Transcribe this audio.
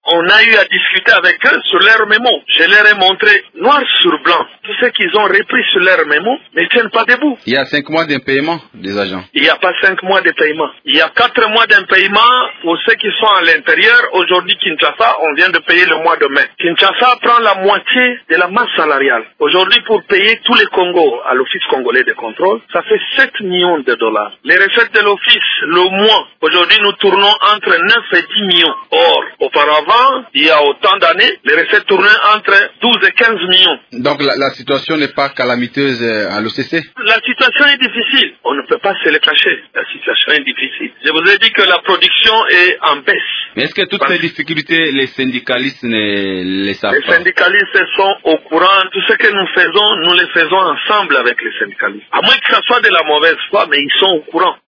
On a eu à discuter avec eux sur leur mémo. Je leur ai montré noir sur blanc tout ce qu'ils ont repris sur leur mémo, mais ils ne tiennent pas debout. Il y a 5 mois d'impayement des agents. Il n'y a pas 5 mois de paiement. Il y a 4 mois d'impayement pour ceux qui sont à l'intérieur. Aujourd'hui, Kinshasa, on vient de payer le mois de mai. Kinshasa prend la moitié de la masse salariale. Aujourd'hui, pour payer tous les Congos à l'Office congolais de contrôle, ça fait 7 millions de dollars. Les recettes de l'Office, le mois, aujourd'hui, nous tournons entre 9 et 10 millions. Or, auparavant, il y a autant d'années, les recettes tournaient entre 12 et 15 millions. Donc la situation n'est pas calamiteuse à l'OCC? La situation est difficile. On ne peut pas se le cacher. La situation est difficile. Je vous ai dit que la production est en baisse. Mais est-ce que toutes ces difficultés, les syndicalistes ne les savent pas? Les syndicalistes sont au courant. Tout ce que nous faisons, nous le faisons ensemble avec les syndicalistes. À moins que ça soit de la mauvaise foi, mais ils sont au courant.